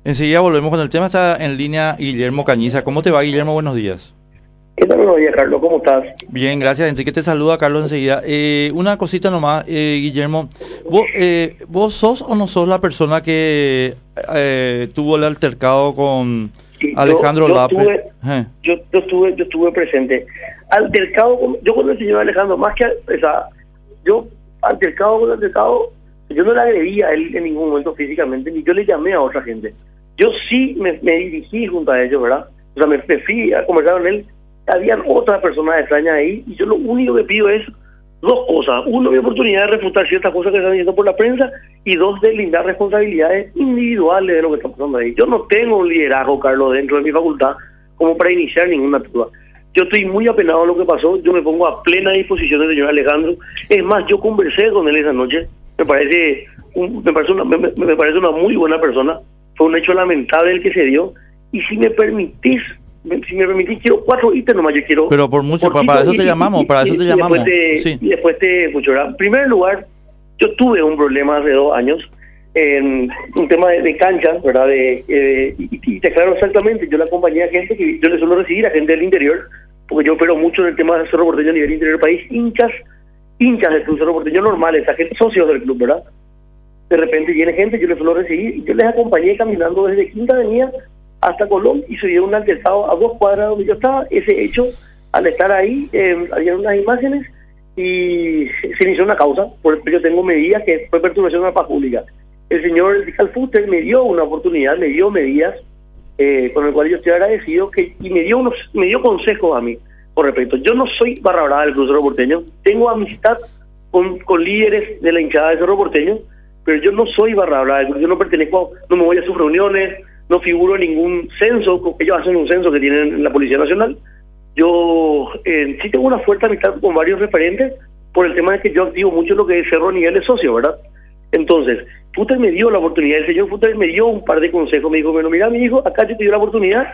Enseguida volvemos con el tema. Está en línea Guillermo Cañiza. ¿Cómo te va, Guillermo? Buenos días. ¿Qué tal, buenos días, Carlos? ¿Cómo estás? Bien, gracias. Enrique te saluda, Carlos, enseguida. Una cosita nomás, Guillermo. ¿Vos sos o no sos la persona que tuvo el altercado con Alejandro López? Yo estuve presente. Altercado, yo con el señor Alejandro, más que, o sea, yo yo no le agredí a él en ningún momento físicamente, ni yo le llamé a otra gente. Yo sí me dirigí junto a ellos, ¿verdad? O sea, me fui a conversar con él. Habían otras personas extrañas ahí, y yo lo único que pido es dos cosas. Uno, mi oportunidad de refutar ciertas cosas que están diciendo por la prensa, y dos, de lindar responsabilidades individuales de lo que está pasando ahí. Yo no tengo un liderazgo, Carlos, dentro de mi facultad como para iniciar ninguna duda. Yo estoy muy apenado de lo que pasó, yo me pongo a plena disposición del señor Alejandro. Es más, yo conversé con él esa noche, me parece una muy buena persona. Fue un hecho lamentable el que se dio, y si me permitís, quiero 4 ítems nomás, yo quiero... Pero por mucho, para eso te llamamos, Y después te escucho, ¿verdad? En primer lugar, yo tuve un problema hace 2 años, en un tema de cancha, ¿verdad? Y te aclaro exactamente, yo le acompañé a gente que yo le suelo recibir, a gente del interior, porque yo opero mucho en el tema del Cerro Porteño a nivel interior del país, hinchas del Club Cerro Porteño normales, esa gente, socios del club, ¿verdad? De repente viene gente, yo les suelo recibir, y yo les acompañé caminando desde Quinta Avenida hasta Colón, y se dieron un altercado a 2 cuadras donde yo estaba. Ese hecho, al estar ahí, había unas imágenes y se inició una causa, por eso yo tengo medidas que fue perturbación de la paz pública. El señor fiscal Fuster me dio una oportunidad, me dio medidas con el cual yo estoy agradecido, y me dio consejos a mí por respecto. Yo no soy barra brava del Club Cerro Porteño, tengo amistad con líderes de la hinchada del Cerro Porteño, pero yo no soy barra brava del club, yo no pertenezco, no me voy a sus reuniones, no figuro en ningún censo. Ellos hacen un censo que tienen en la Policía Nacional. Yo sí tengo una fuerte amistad con varios referentes por el tema de que yo activo mucho lo que es Cerro a nivel de socio, ¿verdad? Entonces, Fuster me dio la oportunidad, el señor Fuster me dio un par de consejos, me dijo, bueno, mira, mi hijo, acá yo te dio la oportunidad,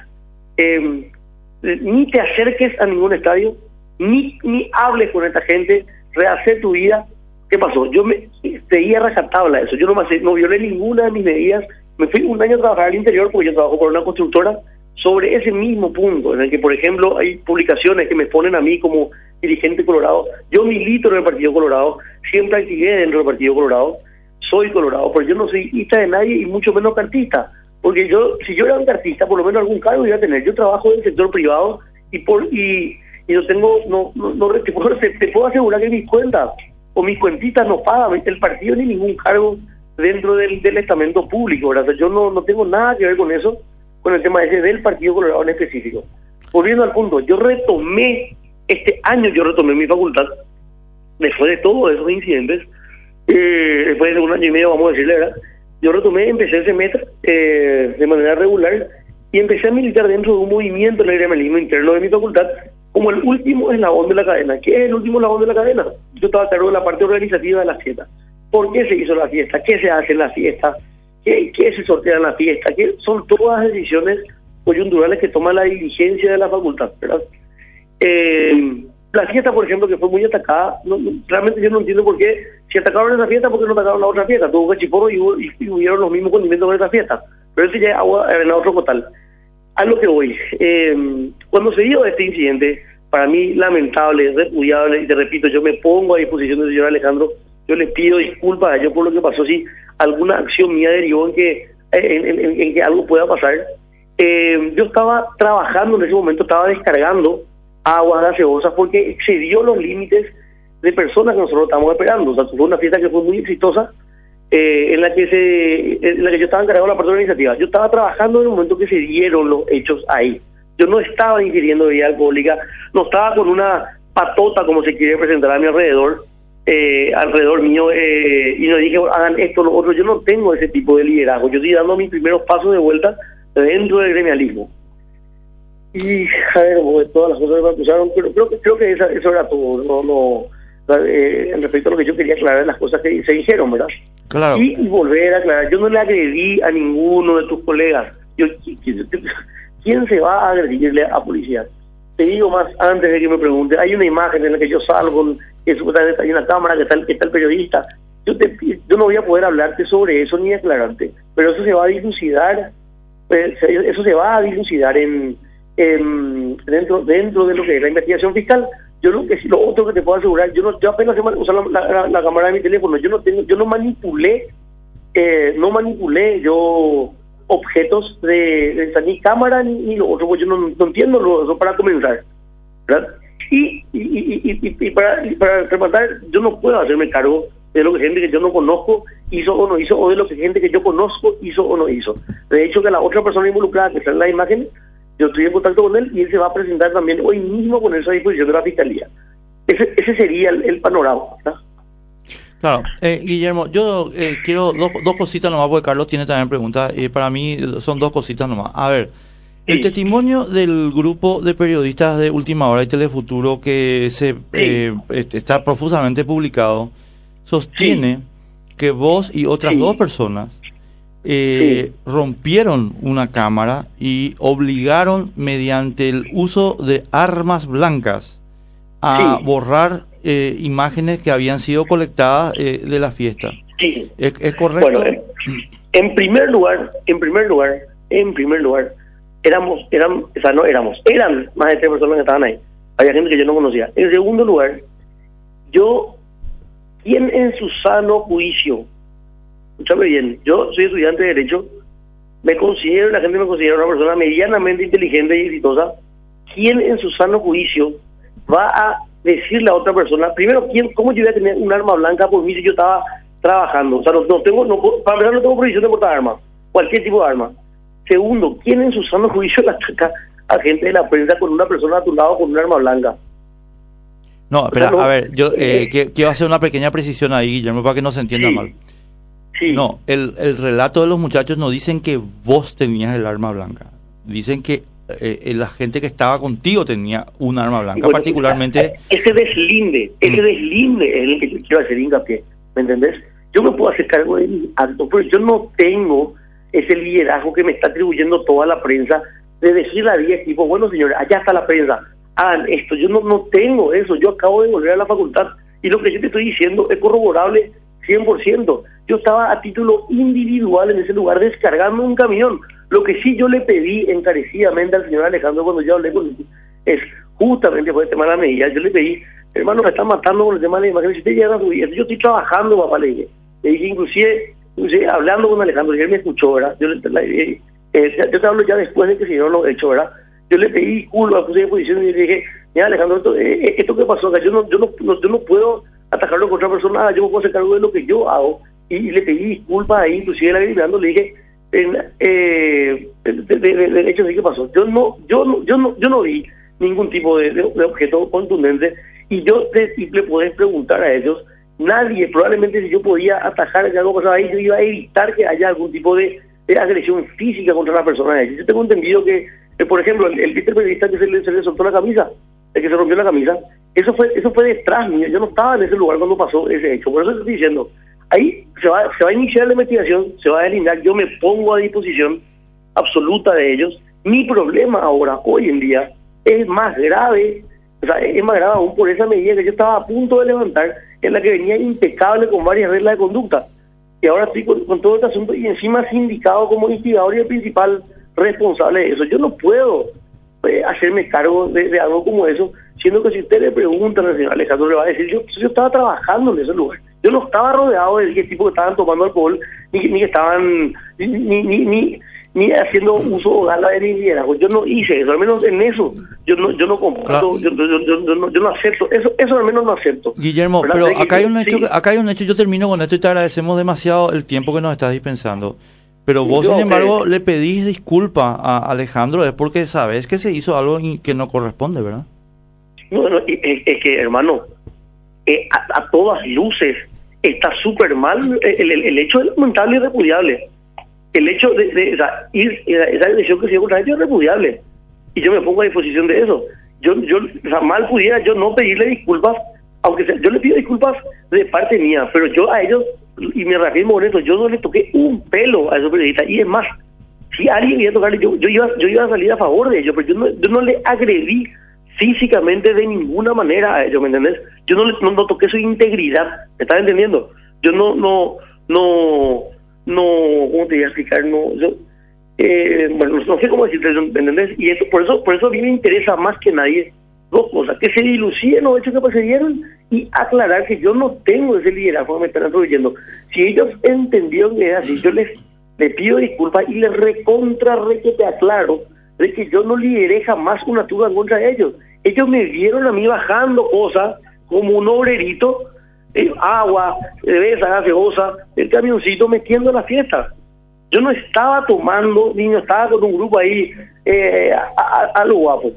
ni te acerques a ningún estadio, ni hables con esta gente, rehacer tu vida. ¿Qué pasó? Yo seguía rajatabla eso, yo no violé ninguna de mis medidas. Me fui un año a trabajar al interior, porque yo trabajo por una constructora, sobre ese mismo punto, en el que, por ejemplo, hay publicaciones que me ponen a mí como dirigente colorado. Yo milito en el Partido Colorado, siempre activé dentro del Partido Colorado, soy colorado, pero yo no soy hija de nadie, y mucho menos cartista, porque si yo era un cartista, por lo menos algún cargo iba a tener. Yo trabajo en el sector privado, y yo tengo, te puedo asegurar que mis cuentas o mis cuentitas no pagan el partido ni ningún cargo dentro del estamento público, ¿verdad? O sea, yo no tengo nada que ver con eso, con el tema ese del Partido Colorado en específico. Volviendo al punto, este año yo retomé mi facultad, después de todos esos incidentes, después de 1 año y medio, vamos a decirle, ¿verdad? Yo empecé el semestre de manera regular, y empecé a militar dentro de un movimiento en el gremialismo interno de mi facultad, como el último eslabón de la cadena. ¿Qué es el último eslabón de la cadena? Yo estaba a cargo de la parte organizativa de la fiesta. ¿Por qué se hizo la fiesta? ¿Qué se hace en la fiesta? ¿Qué se sortea en la fiesta? ¿Qué son todas las decisiones coyunturales que toma la dirigencia de la facultad, ¿verdad? La fiesta, por ejemplo, que fue muy atacada, realmente yo no entiendo por qué, si atacaron esa fiesta, ¿por qué no atacaron la otra fiesta? Tuvo cachiporro y hubieron los mismos condimentos con esa fiesta, pero eso ya es agua en otro cotal. A lo que voy, cuando se dio este incidente, para mí lamentable, repudiable, y te repito, yo me pongo a disposición del señor Alejandro. Yo les pido disculpas a ellos por lo que pasó, si alguna acción mía derivó en que algo pueda pasar. Yo estaba trabajando en ese momento, estaba descargando aguas gaseosas porque excedió los límites de personas que nosotros estábamos esperando. O sea, fue una fiesta que fue muy exitosa, en la que yo estaba encargado de la parte organizativa. Yo estaba trabajando en el momento que se dieron los hechos ahí. Yo no estaba ingiriendo bebida alcohólica, no estaba con una patota como se quiere presentar a mi alrededor mío, y no dije hagan esto, lo otro. Yo no tengo ese tipo de liderazgo, yo estoy dando mis primeros pasos de vuelta dentro del gremialismo. Y a ver, todas las cosas que me acusaron, pero creo que eso era todo. En respecto a lo que yo quería aclarar, las cosas que se dijeron, ¿verdad? Claro. Y volver a aclarar, yo no le agredí a ninguno de tus colegas. ¿Quién se va a agredirle a policía? Te digo más, antes de que me pregunte, hay una imagen en la que yo salgo, que supuestamente hay una cámara, que está el periodista. Yo no voy a poder hablarte sobre eso ni aclararte, pero eso se va a dilucidar eso se va a dilucidar dentro de lo que es la investigación fiscal. Yo lo otro que te puedo asegurar, yo apenas sé usar la cámara de mi teléfono, yo no manipulé yo objetos de ni cámara ni lo otro, pues yo no entiendo eso para comenzar, ¿verdad? Y para rematar, yo no puedo hacerme cargo de lo que gente que yo no conozco hizo o no hizo, o de lo que gente que yo conozco hizo o no hizo. De hecho, que la otra persona involucrada que está en la imagen, yo estoy en contacto con él y él se va a presentar también hoy mismo con esa disposición de la Fiscalía. Ese sería el panorama, ¿verdad? Claro. Guillermo, yo quiero dos cositas nomás, porque Carlos tiene también preguntas. Para mí son dos cositas nomás. A ver, el testimonio del grupo de periodistas de Última Hora y Telefuturo que está profusamente publicado sostiene que vos y otras dos personas rompieron una cámara y obligaron mediante el uso de armas blancas a borrar imágenes que habían sido colectadas de la fiesta. Sí. ¿Es correcto? Bueno, en primer lugar, eran más de 3 personas que estaban ahí. Había gente que yo no conocía. En segundo lugar, ¿quién en su sano juicio? Escúchame bien, yo soy estudiante de Derecho, la gente me considera una persona medianamente inteligente y exitosa. ¿Quién en su sano juicio va a decirle a otra persona, primero, cómo yo voy a tener un arma blanca por mí si yo estaba trabajando? O sea, para empezar, no tengo prohibición de portar armas, cualquier tipo de arma. Segundo, ¿quién en su sano juicio le ataca a gente de la prensa con una persona a tu lado con un arma blanca? No, espera, a ver, yo quiero hacer una pequeña precisión ahí, Guillermo, para que no se entienda mal. Sí. No, el relato de los muchachos no dicen que vos tenías el arma blanca, dicen que la gente que estaba contigo tenía un arma blanca, bueno, particularmente... Ese deslinde es el que yo quiero hacer hincapié, ¿me entendés? Yo me puedo hacer cargo de mi acto, pero yo no tengo ese liderazgo que me está atribuyendo toda la prensa de decirle a 10 tipos, bueno señores, allá está la prensa, hagan esto. Yo no tengo eso, yo acabo de volver a la facultad y lo que yo te estoy diciendo es corroborable 100%. Yo estaba a título individual en ese lugar descargando un camión. Lo que sí yo le pedí encarecidamente al señor Alejandro cuando yo hablé con él es justamente por el tema de la medida. Yo le pedí, hermano, me están matando con el tema de la imagen, si usted llega a subir, yo estoy trabajando, papá, le dije, inclusive hablando con Alejandro, y él me escuchó, ¿verdad? Yo te hablo ya después de que se dieron los hechos, ¿verdad? Yo le pedí disculpas, puse de posición y le dije, mira Alejandro, esto que pasó acá, yo no puedo atacarlo con otra persona, yo me puedo hacer cargo de lo que yo hago, y le pedí disculpas ahí, inclusive le dije, de hecho sí que pasó. Yo no vi ningún tipo de objeto contundente, y le podés preguntar a ellos, nadie, probablemente si yo podía atajar que algo pasaba ahí, yo iba a evitar que haya algún tipo de agresión física contra la persona. Yo tengo entendido que, por ejemplo, el periodista que se le soltó la camisa, el que se rompió la camisa, eso fue detrás mío, yo no estaba en ese lugar cuando pasó ese hecho. Por eso estoy diciendo, ahí se va a iniciar la investigación, se va a delinear, yo me pongo a disposición absoluta de ellos. Mi problema ahora, hoy en día, es más grave, aún por esa medida que yo estaba a punto de levantar, en la que venía impecable con varias reglas de conducta, y ahora estoy con todo este asunto y encima sindicado como instigador y el principal responsable de eso. Yo no puedo hacerme cargo de algo como eso, siendo que si usted le pregunta al señor Alejandro, le va a decir, yo estaba trabajando en ese lugar, yo no estaba rodeado de 10 tipos que estaban tomando alcohol, ni que estaban ni haciendo uso o gala de mi liderazgo. Yo no hice eso, al menos en eso yo no comparto, yo no acepto eso al menos no acepto. Guillermo, pero acá hay un hecho, yo termino con esto y te agradecemos demasiado el tiempo que nos estás dispensando, pero vos sin embargo le pedís disculpas a Alejandro, es porque sabes que se hizo algo que no corresponde, ¿verdad? No, es que hermano, a todas luces está súper mal, el hecho es lamentable y repudiable. El hecho de esa decisión que se dio contra ellos es repudiable, y yo me pongo a disposición de eso. Yo mal pudiera yo no pedirle disculpas, aunque yo le pido disculpas de parte mía, pero yo a ellos, y me reafirmo con eso, yo no le toqué un pelo a esos periodistas, y es más, si alguien iba a tocarle, yo iba a salir a favor de ellos, pero yo no le agredí físicamente de ninguna manera a ellos, ¿me entendés? Yo no toqué su integridad, ¿me estás entendiendo? Yo no, ¿cómo te voy a explicar? bueno, no sé cómo decirte, ¿entendés? Y eso, por eso a mí me interesa más que nadie dos cosas: que se diluciden los hechos que procedieron y aclarar que yo no tengo ese liderazgo que me están atribuyendo. Si ellos entendieron que es así, yo les pido disculpas y les que te aclaro de que yo no lideré jamás una turba en contra de ellos. Ellos me vieron a mí bajando cosas como un obrerito, agua, cerveza, gaseosa, el camioncito metiendo en la fiesta. Yo no estaba tomando, ni no estaba con un grupo ahí a lo guapo.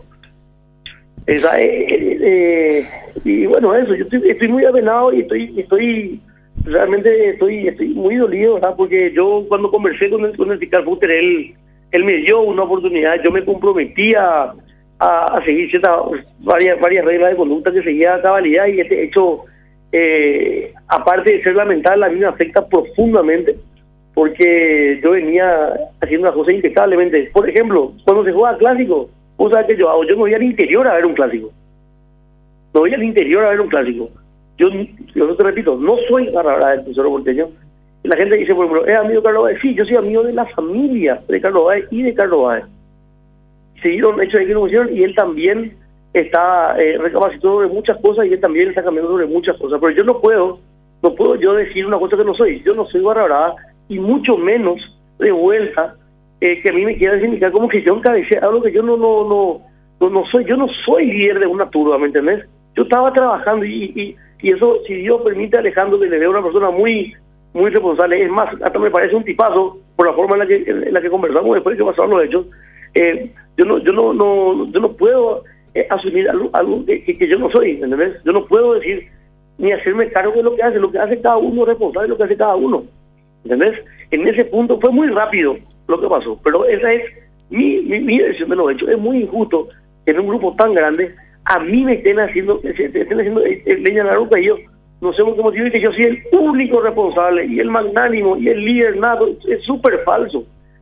Y bueno, eso, yo estoy muy apenado y estoy muy dolido, ¿verdad? Porque yo cuando conversé con el fiscal Fuster, él me dio una oportunidad. Yo me comprometí a seguir varias reglas de conducta que seguía a cabalidad, y este hecho, aparte de ser lamentable, a mí me afecta profundamente, porque yo venía haciendo una cosa impecablemente. Por ejemplo, cuando se juega clásico, vos sabés que yo no voy al interior a ver un clásico. No voy al interior a ver un clásico. Yo te repito, no soy barra del Tesoro Porteño. La gente dice, por ejemplo, ¿es amigo de Carlos Báez? Sí, yo soy amigo de la familia de Carlos Báez y de Carlos Báez. Se dieron hechos de que no hicieron, y él también está recapacitando sobre muchas cosas, y él también está cambiando sobre muchas cosas. Pero yo no puedo yo decir una cosa que no soy. Yo no soy barra brava, y mucho menos de vuelta que a mí me quiera significar como que yo encabecé algo que yo no soy. Yo no soy líder de una turba, ¿me entendés? Yo estaba trabajando, y eso, si Dios permite, Alejandro, que le vea una persona muy muy responsable. Es más, hasta me parece un tipazo por la forma en la que conversamos después de que pasaron los hechos. Yo no puedo asumir algo que yo no soy, ¿entendés? Yo no puedo decir ni hacerme cargo de lo que hace cada uno, responsable de lo que hace cada uno, ¿entendés? En ese punto fue muy rápido lo que pasó, pero esa es mi versión de los hechos. Es muy injusto que en un grupo tan grande a mí me estén haciendo leña en la ropa, y yo no sé por qué motivo, que yo soy el único responsable y el magnánimo y el líder nato. Es súper falso,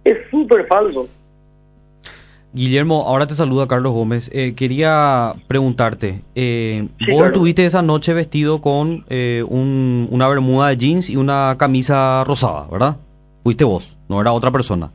Guillermo, ahora te saluda Carlos Gómez. Quería preguntarte, sí, vos claro. estuviste esa noche vestido con una bermuda de jeans y una camisa rosada, ¿verdad? Fuiste vos, no era otra persona.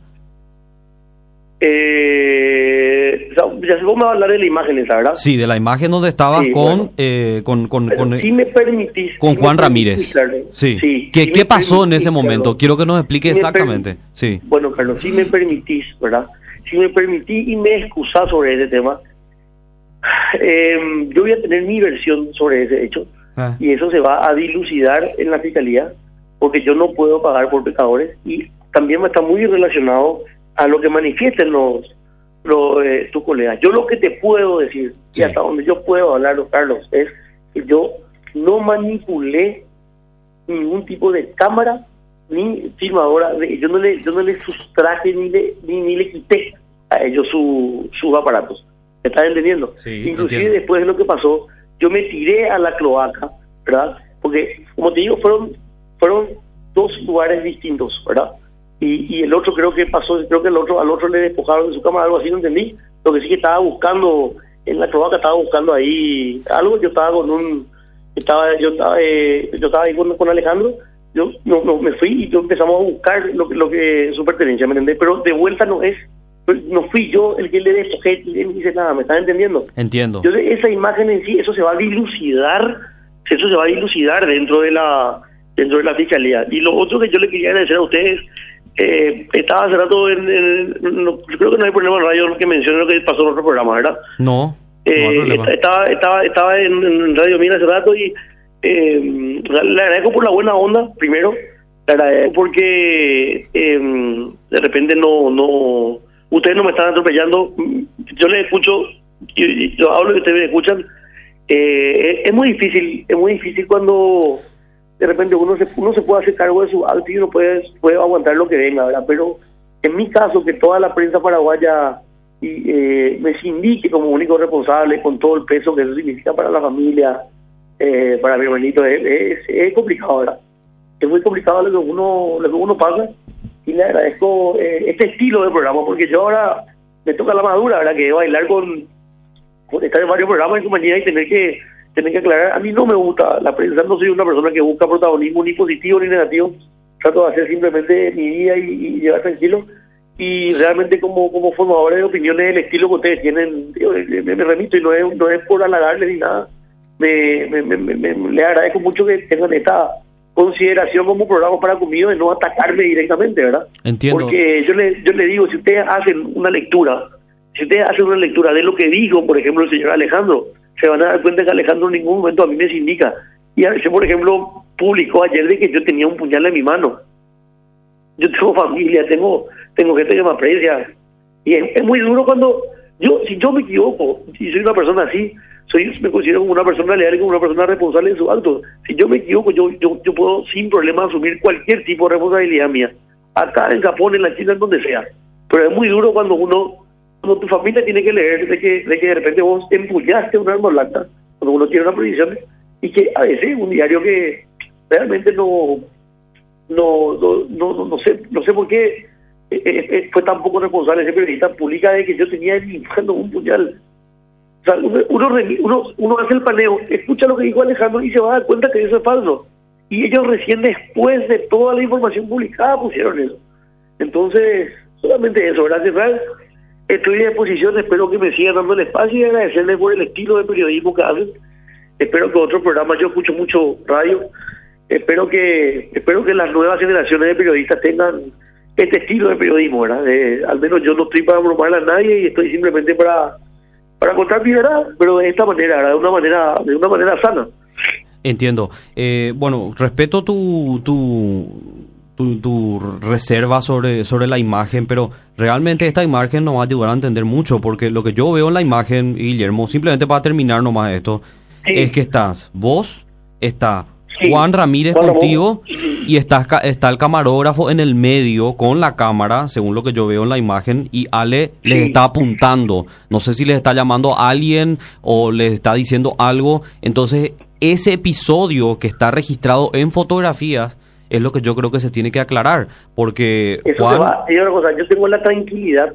Ya vos me vas a hablar de la imagen esa, ¿verdad? Sí, de la imagen donde estabas sí, con si me permitís, con Juan Ramírez. Sí. ¿Qué pasó en ese momento? Carlos, quiero que nos explique exactamente. Sí. Bueno, Carlos, si me permitís, ¿verdad? Si me permitís y me excusás sobre ese tema, yo voy a tener mi versión sobre ese hecho, y eso se va a dilucidar en la fiscalía, porque yo no puedo pagar por pecadores, y también está muy relacionado a lo que manifiesten tus colegas. Yo lo que te puedo decir, y hasta donde yo puedo hablar, Carlos, es que yo no manipulé ningún tipo de cámara ni filmadora. Yo no le sustraje ni le quité a ellos sus aparatos. ¿Me estás entendiendo? Sí, inclusive entiendo. Después de lo que pasó, yo me tiré a la cloaca, ¿verdad? Porque, como te digo, fueron dos lugares distintos, ¿verdad? Y el otro creo que al otro le despojaron de su cámara, algo así, no entendí. Lo que sí que estaba buscando en la cloaca, estaba buscando ahí algo. Yo estaba ahí con Alejandro. Yo me fui y yo empezamos a buscar lo que su pertenencia, ¿me entendés? Pero de vuelta no fui yo el que le despojé, ni hice nada, ¿me estás entendiendo? Entiendo. Yo esa imagen en sí, eso se va a dilucidar dentro de la fiscalía. Y lo otro que yo le quería agradecer a ustedes, estaba hace rato yo creo que no hay problema en radio que mencione lo que pasó en otro programa, ¿verdad? No hay problema. Estaba en Radio Mina hace rato, y le agradezco por la buena onda, primero. Le agradezco porque de repente ustedes no me están atropellando. Yo les escucho, y yo hablo y ustedes me escuchan. Es muy difícil cuando de repente uno se puede hacer cargo de su acto, y uno puede aguantar lo que venga, ¿verdad? Pero en mi caso, que toda la prensa paraguaya me sindique como único responsable, con todo el peso que eso significa para la familia, para mi hermanito, es complicado, ¿verdad? Es muy complicado lo que uno pasa, y le agradezco este estilo de programa, porque yo ahora me toca la madura, ¿verdad? Que bailar con estar en varios programas en compañía y tener que aclarar. A mí no me gusta la prensa, no soy una persona que busca protagonismo ni positivo ni negativo. Trato de hacer simplemente mi día y llevar tranquilo. y realmente como formadores de opiniones del estilo que ustedes tienen, me remito y no es por halagarles ni nada. Le agradezco mucho que tengan esta consideración como programa para conmigo de no atacarme directamente, ¿verdad? Entiendo. Porque yo le digo, si ustedes hacen una lectura de lo que dijo, por ejemplo, el señor Alejandro, se van a dar cuenta que Alejandro en ningún momento a mí me sindica. Y a veces, por ejemplo, publicó ayer de que yo tenía un puñal en mi mano. Yo tengo familia, tengo gente que me aprecia. Y es muy duro cuando si yo me equivoco, y soy una persona así, me considero como una persona leal y como una persona responsable de sus actos. Si yo me equivoco, yo puedo sin problema asumir cualquier tipo de responsabilidad mía. Acá en Japón, en la China, en donde sea. Pero es muy duro cuando tu familia tiene que leer de que de repente vos empuñaste un arma blanca, cuando uno tiene una prohibición, y que a veces un diario que realmente no sé por qué fue tan poco responsable ese periodista, publica de que yo tenía en mi mano un puñal. O sea, uno hace el paneo, escucha lo que dijo Alejandro y se va a dar cuenta que eso es falso. Y ellos recién después de toda la información publicada pusieron eso. Entonces, solamente eso, gracias, Ral. Estoy a disposición, espero que me sigan dando el espacio y agradecerles por el estilo de periodismo que hacen. Espero que otros programas, yo escucho mucho radio, espero que las nuevas generaciones de periodistas tengan este estilo de periodismo, ¿verdad? Al menos yo no estoy para bromar a nadie y estoy simplemente para contar mi verdad, pero de esta manera, ¿verdad? De una manera sana. Entiendo. Bueno, respeto tu reserva sobre la imagen, pero realmente esta imagen nos va a ayudar a entender mucho, porque lo que yo veo en la imagen, Guillermo, simplemente para terminar nomás esto, sí, es que estás vos, está sí, Juan Ramírez contigo, y está el camarógrafo en el medio con la cámara, según lo que yo veo en la imagen, y Ale sí, les está apuntando. No sé si les está llamando a alguien o les está diciendo algo. Entonces, ese episodio que está registrado en fotografías es lo que yo creo que se tiene que aclarar, porque eso Juan... yo tengo la tranquilidad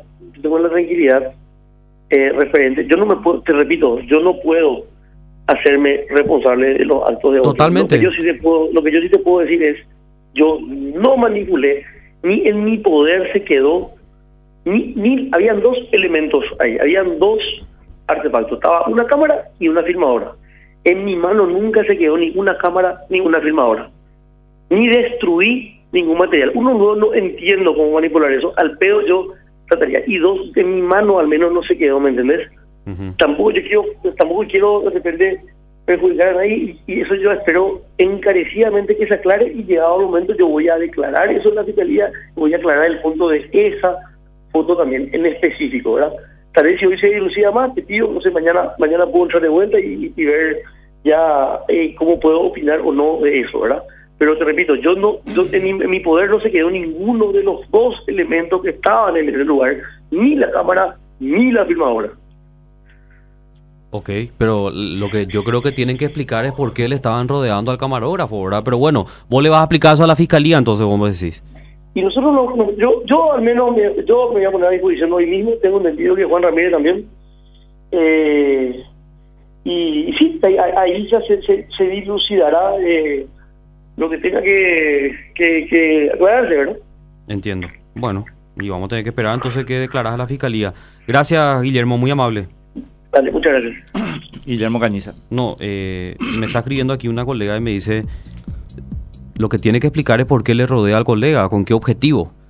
referente, yo no me puedo, te repito, yo no puedo hacerme responsable de los actos de otros. Totalmente. Lo que yo sí te puedo decir es, yo no manipulé, ni en mi poder se quedó, ni habían dos elementos ahí, habían dos artefactos, estaba una cámara y una filmadora. En mi mano nunca se quedó ni una cámara ni una filmadora, ni destruí ningún material. Uno, no entiendo cómo manipular eso, al pedo yo trataría. Y dos, en mi mano al menos no se quedó, ¿me entendés? Uh-huh. Tampoco quiero de repente perjudicar a nadie, y eso yo espero encarecidamente que se aclare, y llegado el momento yo voy a declarar eso en la fiscalía, voy a aclarar el fondo de esa foto también en específico, ¿verdad? Tal vez si hoy se dilucida más, te pido, no sé, mañana puedo entrar de vuelta y ver ya cómo puedo opinar o no de eso, ¿verdad? Pero te repito, yo en mi poder no se quedó ninguno de los dos elementos que estaban en ese lugar, ni la cámara ni la filmadora. Ok, pero lo que yo creo que tienen que explicar es por qué le estaban rodeando al camarógrafo, ¿verdad? Pero bueno, vos le vas a explicar eso a la fiscalía, entonces vos me decís. Y nosotros, yo al menos, yo me voy a poner a disposición hoy mismo, tengo entendido que Juan Ramírez también, y sí, ahí ya se dilucidará lo que tenga que aclararse, ¿verdad? Entiendo. Bueno, y vamos a tener que esperar entonces que declaras a la fiscalía. Gracias, Guillermo, muy amable. Dale, muchas gracias. Guillermo Cañiza. No, me está escribiendo aquí una colega y me dice, lo que tiene que explicar es por qué le rodea al colega, con qué objetivo.